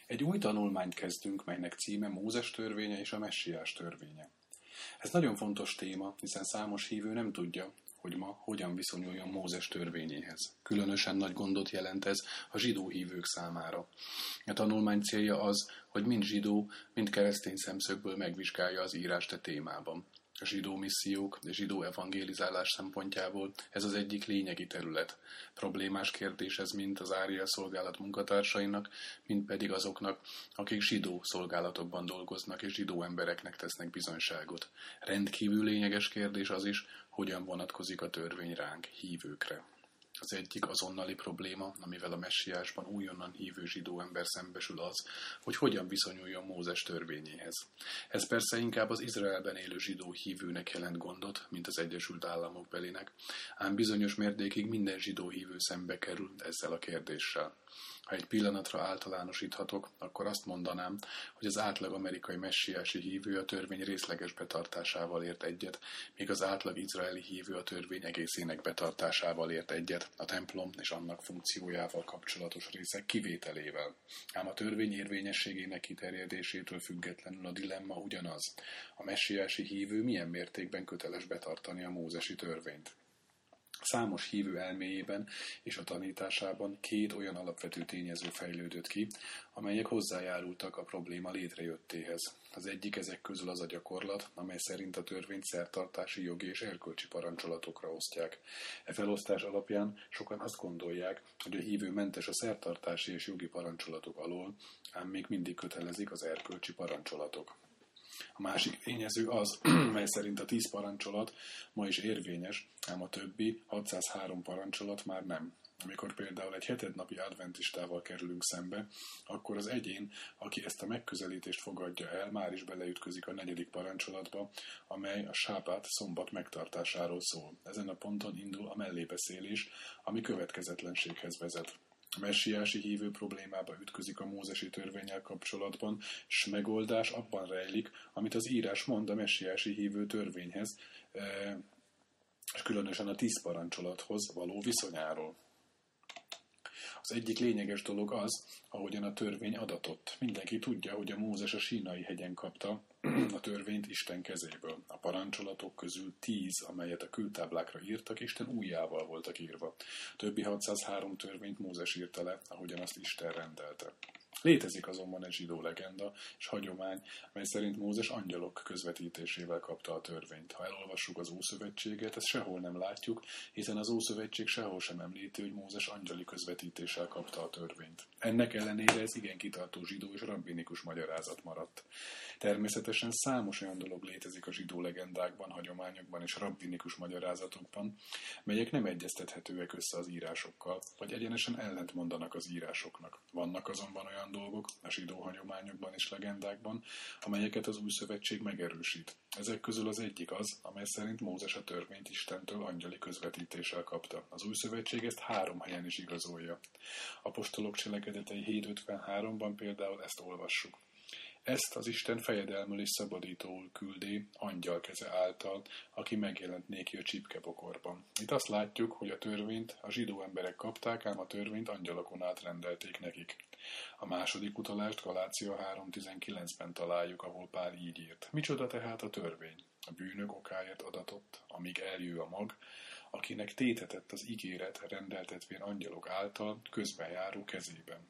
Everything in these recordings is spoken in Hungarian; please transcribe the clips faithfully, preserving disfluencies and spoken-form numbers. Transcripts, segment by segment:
Egy új tanulmányt kezdünk, melynek címe Mózes törvénye és a Messiás törvénye. Ez nagyon fontos téma, hiszen számos hívő nem tudja, hogy ma hogyan viszonyuljon Mózes törvényéhez. Különösen nagy gondot jelent ez a zsidó hívők számára. A tanulmány célja az, hogy mind zsidó, mind keresztény szemszögből megvizsgálja az írást a témában. A zsidó missziók és zsidó evangélizálás szempontjából ez az egyik lényegi terület. Problémás kérdés ez mind az Áriel szolgálat munkatársainak, mind pedig azoknak, akik zsidó szolgálatokban dolgoznak és zsidó embereknek tesznek bizonyságot. Rendkívül lényeges kérdés az is, hogyan vonatkozik a törvény ránk, hívőkre. Az egyik azonnali probléma, amivel a messiásban újonnan hívő zsidó ember szembesül az, hogy hogyan viszonyuljon Mózes törvényéhez. Ez persze inkább az Izraelben élő zsidó hívőnek jelent gondot, mint az Egyesült Államok belinek, ám bizonyos mértékig minden zsidó hívő szembe kerül ezzel a kérdéssel. Ha egy pillanatra általánosíthatok, akkor azt mondanám, hogy az átlag amerikai messiási hívő a törvény részleges betartásával ért egyet, míg az átlag izraeli hívő a törvény egészének betartásával ért egyet, a templom és annak funkciójával kapcsolatos részek kivételével. Ám a törvény érvényességének kiterjedésétől függetlenül a dilemma ugyanaz. A messiási hívő milyen mértékben köteles betartani a mózesi törvényt? Számos hívő elméjében és a tanításában két olyan alapvető tényező fejlődött ki, amelyek hozzájárultak a probléma létrejöttéhez. Az egyik ezek közül az a gyakorlat, amely szerint a törvényt szertartási, jogi és erkölcsi parancsolatokra osztják. E felosztás alapján sokan azt gondolják, hogy a hívő mentes a szertartási és jogi parancsolatok alól, ám még mindig kötelezik az erkölcsi parancsolatok. A másik tényező az, mely szerint a tíz parancsolat ma is érvényes, ám a többi hatszázhárom parancsolat már nem. Amikor például egy hetednapi adventistával kerülünk szembe, akkor az egyén, aki ezt a megközelítést fogadja el, már is beleütközik a negyedik parancsolatba, amely a sábát, szombat megtartásáról szól. Ezen a ponton indul a mellébeszélés, ami következetlenséghez vezet. A messiási hívő problémába ütközik a mózesi törvénnyel kapcsolatban, s megoldás abban rejlik, amit az írás mond a messiási hívő törvényhez, és különösen a tíz parancsolathoz való viszonyáról. Az egyik lényeges dolog az, ahogyan a törvény adatott. Mindenki tudja, hogy a Mózes a Sínai hegyen kapta a törvényt Isten kezéből. A parancsolatok közül tíz, amelyet a kőtáblákra írtak, Isten ujjával voltak írva. Többi hatszázhárom törvényt Mózes írta le, ahogyan azt Isten rendelte. Létezik azonban egy zsidó legenda és hagyomány, mely szerint Mózes angyalok közvetítésével kapta a törvényt. Ha elolvassuk az Ószövetséget, ezt sehol nem látjuk, hiszen az Ószövetség sehol sem említi, hogy Mózes angyali közvetítéssel kapta a törvényt. Ennek ellenére ez igen kitartó zsidó és rabbinikus magyarázat maradt. Természetesen számos olyan dolog létezik a zsidó legendákban, hagyományokban és rabbinikus magyarázatokban, melyek nem egyeztethetőek össze az írásokkal, vagy egyenesen ellentmondanak az írásoknak. Vannak azonban olyan dolgok a zsidó hagyományokban és legendákban, amelyeket az Új Szövetség megerősít. Ezek közül az egyik az, amely szerint Mózes a törvényt Istentől angyali közvetítéssel kapta. Az Új Szövetség ezt három helyen is igazolja. Apostolok cselekedetei hét ötvenháromban például ezt olvassuk. Ezt az Isten fejedelmül és szabadítóul küldé angyal keze által, aki megjelent néki a csipkebokorban. Itt azt látjuk, hogy a törvényt a zsidó emberek kapták, ám a törvényt angyalokon át rendelték nekik. A második utalást Galácia három tizenkilencben találjuk, ahol Pál így írt. Micsoda tehát a törvény? A bűnök okáért adatott, amíg eljő a mag, akinek tétetett az ígéret rendeltetvén angyalok által közben járó kezében.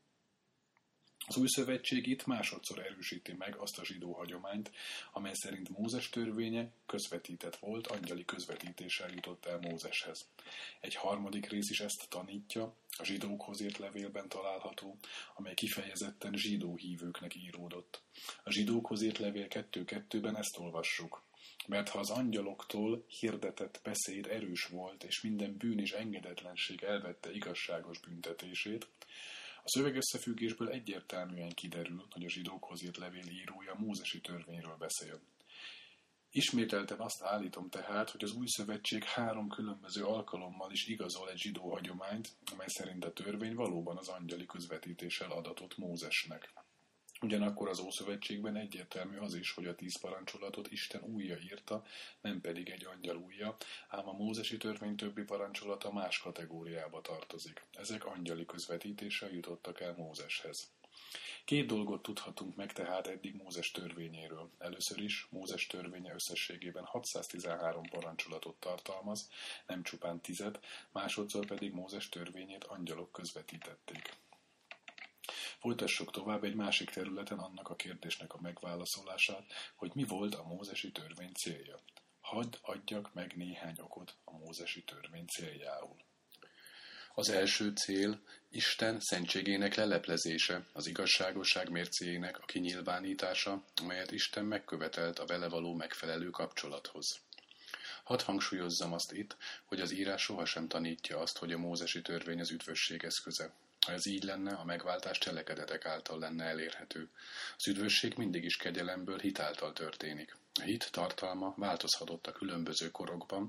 Az Új Szövetség itt másodszor erősíti meg azt a zsidó hagyományt, amely szerint Mózes törvénye közvetített volt, angyali közvetítéssel jutott el Mózeshez. Egy harmadik rész is ezt tanítja, a zsidókhoz írt levélben található, amely kifejezetten zsidó hívőknek íródott. A zsidókhoz írt levél kettő kettőben ezt olvassuk. Mert ha az angyaloktól hirdetett beszéd erős volt, és minden bűn és engedetlenség elvette igazságos büntetését, a szövegösszefüggésből egyértelműen kiderül, hogy a zsidókhoz írt levél írója mózesi törvényről beszél. Ismételten azt állítom tehát, hogy az Új Szövetség három különböző alkalommal is igazol egy zsidó hagyományt, amely szerint a törvény valóban az angyali közvetítéssel adatott Mózesnek. Ugyanakkor az Ószövetségben egyértelmű az is, hogy a tíz parancsolatot Isten ujja írta, nem pedig egy angyal ujja, ám a mózesi törvény többi parancsolata más kategóriába tartozik. Ezek angyali közvetítéssel jutottak el Mózeshez. Két dolgot tudhatunk meg tehát eddig Mózes törvényéről. Először is Mózes törvénye összességében hatszáztizenhárom parancsolatot tartalmaz, nem csupán tizet, másodszor pedig Mózes törvényét angyalok közvetítették. Folytassuk tovább egy másik területen annak a kérdésnek a megválaszolását, hogy mi volt a mózesi törvény célja. Hadd adjak meg néhány okot a mózesi törvény céljául. Az első cél Isten szentségének leleplezése, az igazságosság mércéjének a kinyilvánítása, amelyet Isten megkövetelt a vele való megfelelő kapcsolathoz. Hadd hangsúlyozzam azt itt, hogy az írás sohasem tanítja azt, hogy a mózesi törvény az üdvösség eszköze. Ha ez így lenne, a megváltás cselekedetek által lenne elérhető. Az üdvösség mindig is kegyelemből, hit által történik. A hit tartalma változhatott a különböző korokban.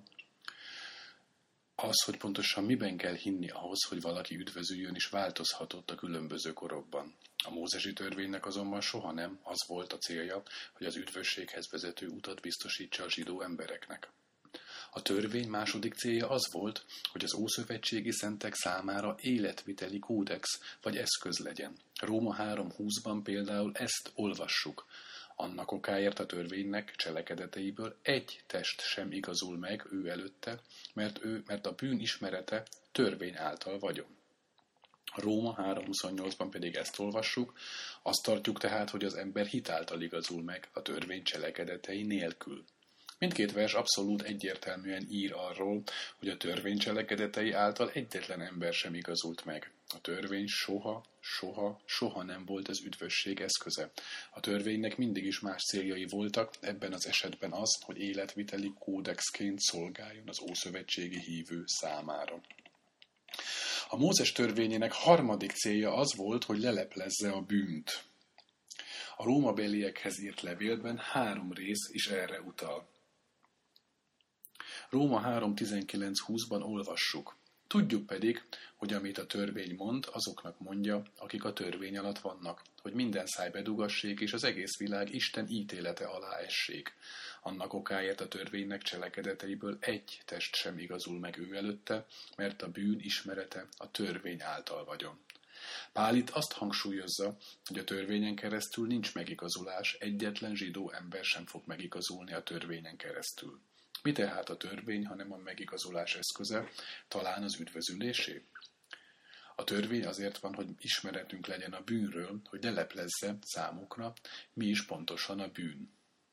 Az, hogy pontosan miben kell hinni ahhoz, hogy valaki üdvözüljön, is változhatott a különböző korokban. A mózesi törvénynek azonban soha nem az volt a célja, hogy az üdvösséghez vezető utat biztosítsa a zsidó embereknek. A törvény második célja az volt, hogy az ószövetségi szentek számára életviteli kódex vagy eszköz legyen. Róma három húszban például ezt olvassuk. Annak okáért a törvénynek cselekedeteiből egy test sem igazul meg ő előtte, mert, ő, mert a bűn ismerete törvény által vagyon. Róma három huszonnyolcban pedig ezt olvassuk, azt tartjuk tehát, hogy az ember hit által igazul meg a törvény cselekedetei nélkül. Mindkét vers abszolút egyértelműen ír arról, hogy a törvény cselekedetei által egyetlen ember sem igazult meg. A törvény soha, soha, soha nem volt az üdvösség eszköze. A törvénynek mindig is más céljai voltak, ebben az esetben az, hogy életviteli kódexként szolgáljon az ószövetségi hívő számára. A Mózes törvényének harmadik célja az volt, hogy leleplezze a bűnt. A rómabeliekhez írt levélben három rész is erre utal. Róma három tizenkilenc húszban olvassuk. Tudjuk pedig, hogy amit a törvény mond, azoknak mondja, akik a törvény alatt vannak, hogy minden száj bedugassék, és az egész világ Isten ítélete alá essék. Annak okáért a törvénynek cselekedeteiből egy test sem igazul meg ő előtte, mert a bűn ismerete a törvény által vagyon. Pál itt azt hangsúlyozza, hogy a törvényen keresztül nincs megigazulás, egyetlen zsidó ember sem fog megigazulni a törvényen keresztül. Mi tehát a törvény, hanem a megigazulás eszköze, talán az üdvözülésé? A törvény azért van, hogy ismeretünk legyen a bűnről, hogy leleplezze számukra, mi is pontosan a bűn.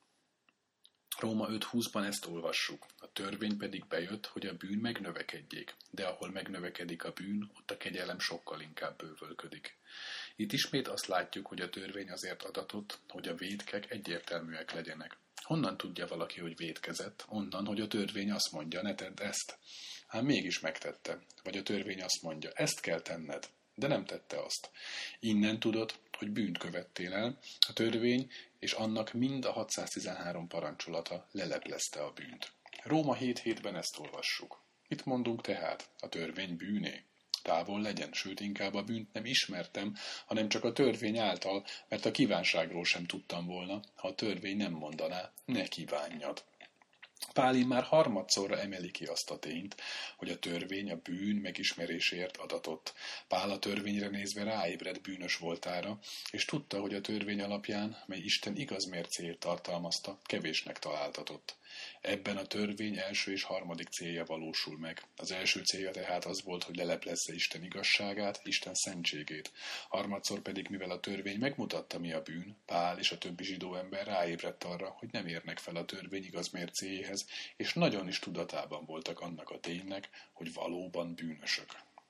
Róma öt húszban ezt olvassuk, a törvény pedig bejött, hogy a bűn megnövekedjék, de ahol megnövekedik a bűn, ott a kegyelem sokkal inkább bővölködik. Itt ismét azt látjuk, hogy a törvény azért adatott, hogy a vétkek egyértelműek legyenek. Honnan tudja valaki, hogy vétkezett? Onnan, hogy a törvény azt mondja, ne tedd ezt. Ám mégis megtette. Vagy a törvény azt mondja, ezt kell tenned, de nem tette azt. Innen tudod, hogy bűnt követtél el, a törvény és annak mind a hatszáztizenhárom parancsolata leleplezte a bűnt. Róma hét hétben ezt olvassuk. Mit mondunk tehát? A törvény bűné? Távol legyen, sőt inkább a bűnt nem ismertem, hanem csak a törvény által, mert a kívánságról sem tudtam volna, ha a törvény nem mondaná, ne kívánjad. Pál már harmadszorra emeli ki azt a tényt, hogy a törvény a bűn megismeréséért adatott. Pál a törvényre nézve ráébredt bűnös voltára, és tudta, hogy a törvény alapján, mely Isten igaz mércéjét tartalmazta, kevésnek találtatott. Ebben a törvény első és harmadik célja valósul meg. Az első célja tehát az volt, hogy leleplezze Isten igazságát, Isten szentségét. Harmadszor pedig, mivel a törvény megmutatta, mi a bűn, Pál és a többi zsidó ember ráébredt arra, hogy nem érnek fel a törvény igaz mércéjéhez, és nagyon is tudatában voltak annak a ténynek, hogy valóban bűnösök.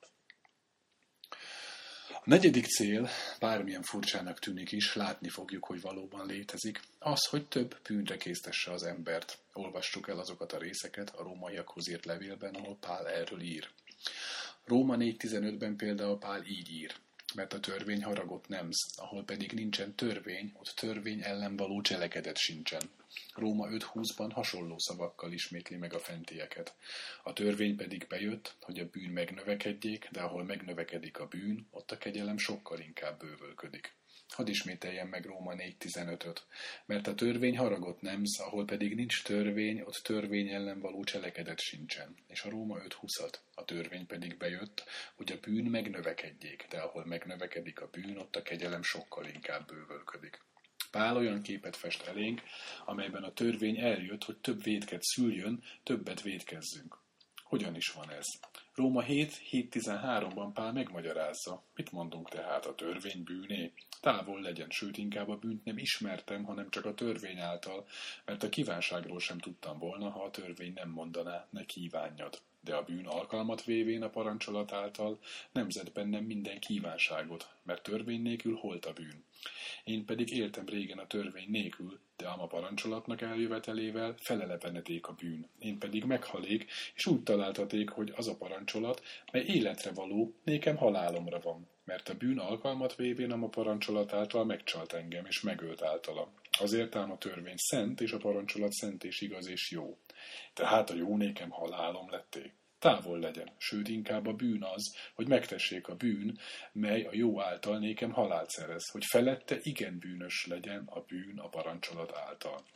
A negyedik cél, bármilyen furcsának tűnik is, látni fogjuk, hogy valóban létezik, az, hogy több bűnre késztesse az embert. Olvassuk el azokat a részeket a rómaiakhoz írt levélben, ahol Pál erről ír. Róma négy tizenötben például Pál így ír, mert a törvény haragot nemz, ahol pedig nincsen törvény, ott törvény ellen való cselekedet sincsen. Róma öt húszban hasonló szavakkal ismétli meg a fentieket. A törvény pedig bejött, hogy a bűn megnövekedjék, de ahol megnövekedik a bűn, ott a kegyelem sokkal inkább bővölködik. Hadd ismételjem meg Róma négy tizenötöt, mert a törvény haragot nemz, ahol pedig nincs törvény, ott törvény ellen való cselekedet sincsen. És a Róma öt huszat, a törvény pedig bejött, hogy a bűn megnövekedjék, de ahol megnövekedik a bűn, ott a kegyelem sokkal inkább bővölködik. Pál olyan képet fest elénk, amelyben a törvény eljött, hogy több vétket szüljön, többet vétkezzünk. Hogyan is van ez? Róma hét hét tizenháromban Pál megmagyarázza. Mit mondunk tehát, a törvény bűné? Távol legyen, sőt inkább a bűnt nem ismertem, hanem csak a törvény által, mert a kívánságról sem tudtam volna, ha a törvény nem mondaná, ne kívánjad. De a bűn alkalmat vévén a parancsolat által nemzett bennem minden kívánságot, mert törvény nélkül holt a bűn. Én pedig éltem régen a törvény nélkül, de ám a parancsolatnak eljövetelével felelevenedék a bűn. Én pedig meghalék, és úgy találtaték, hogy az a parancsolat, mely életre való, nékem halálomra van. Mert a bűn alkalmat vévén ám a parancsolat által megcsalt engem, és megölt általa. Azért ám a törvény szent, és a parancsolat szent és igaz és jó. Tehát a jó nékem halálom lették. Távol legyen, sőt inkább a bűn az, hogy megtessék a bűn, mely a jó által nékem halált szerez, hogy felette igen bűnös legyen a bűn a parancsolat által.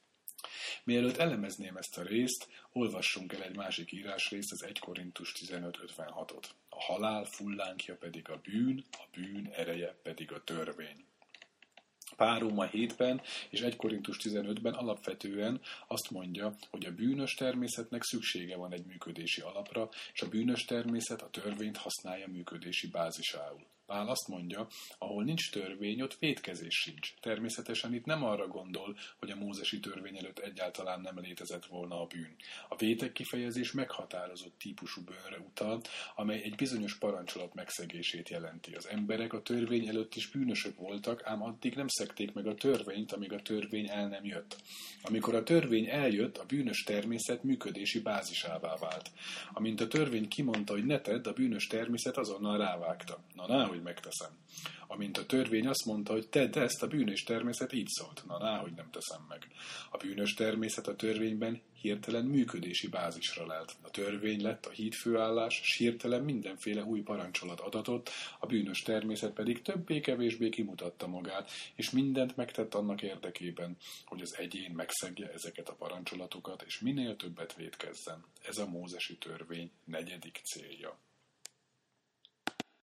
Mielőtt elemezném ezt a részt, olvassunk el egy másik írásrészt, az egy Korintus tizenöt ötvenhatot. A halál fullánkja pedig a bűn, a bűn ereje pedig a törvény. Pál Róma hétben és egy Korintus tizenötben alapvetően azt mondja, hogy a bűnös természetnek szüksége van egy működési alapra, és a bűnös természet a törvényt használja működési bázisául. Pál azt mondja, ahol nincs törvény, ott vétkezés sincs. Természetesen itt nem arra gondol, hogy a mózesi törvény előtt egyáltalán nem létezett volna a bűn. A vétek kifejezés meghatározott típusú bűnre utal, amely egy bizonyos parancsolat megszegését jelenti. Az emberek a törvény előtt is bűnösök voltak, ám addig nem szegték meg a törvényt, amíg a törvény el nem jött. Amikor a törvény eljött, a bűnös természet működési bázisává vált. Amint a törvény kimondta, hogy ne tedd, a bűnös természet azonnal rávágta. Na, náhogy megteszem. Amint a törvény azt mondta, hogy tedd ezt, a bűnös természet így szólt. Na, náhogy nem teszem meg. A bűnös természet a törvényben hirtelen működési bázisra lelt. A törvény lett a hídfőállás, s hirtelen mindenféle új parancsolat adatott, a bűnös természet pedig többé-kevésbé kimutatta magát, és mindent megtett annak érdekében, hogy az egyén megszegje ezeket a parancsolatokat, és minél többet vétkezzen. Ez a mózesi törvény negyedik célja.